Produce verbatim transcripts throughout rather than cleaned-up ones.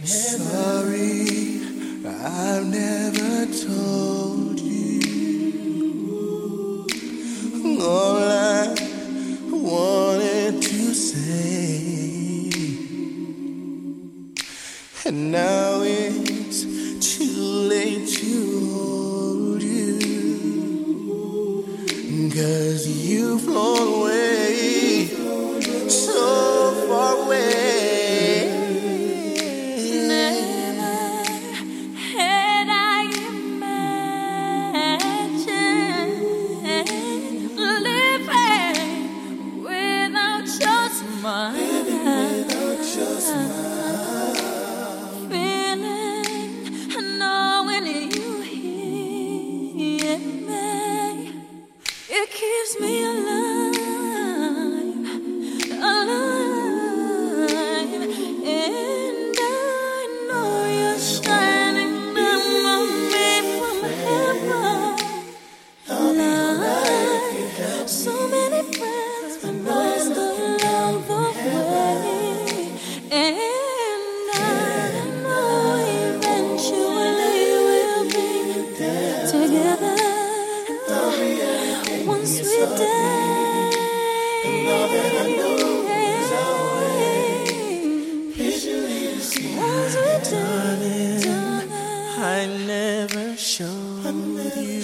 Sorry, I've never told you all I wanted to say, and now it's too late to hold you, 'cause you've flown away, so far away. It keeps me alive, alive, and I know you're shining down on me from heaven. Like so many friends, but lost along the way, and I know eventually we'll be together. One sweet day, and all that I know is always one sweet day, I never showed you.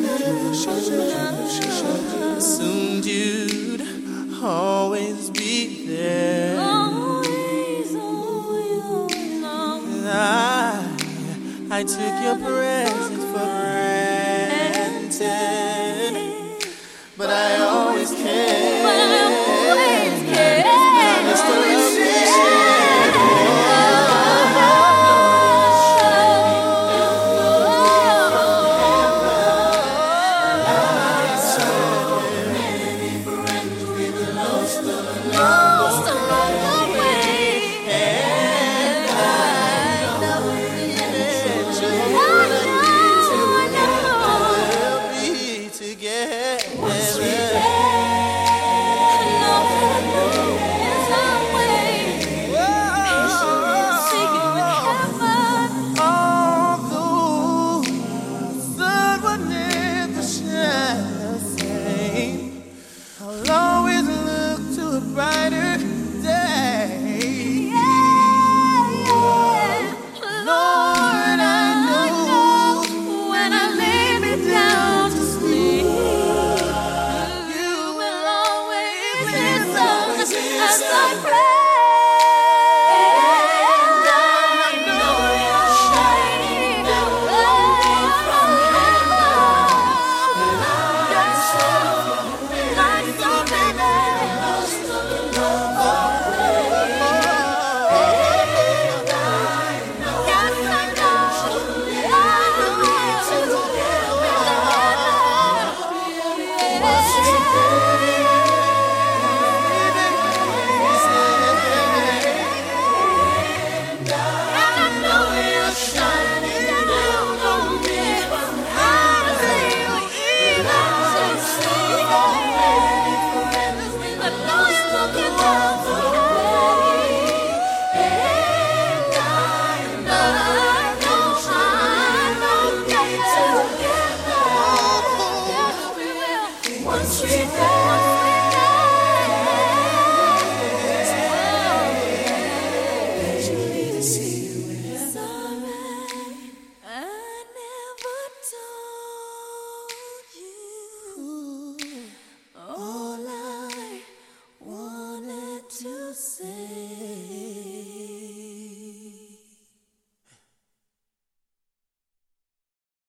Assumed you'd always be there. always, always, always. I, I took your presence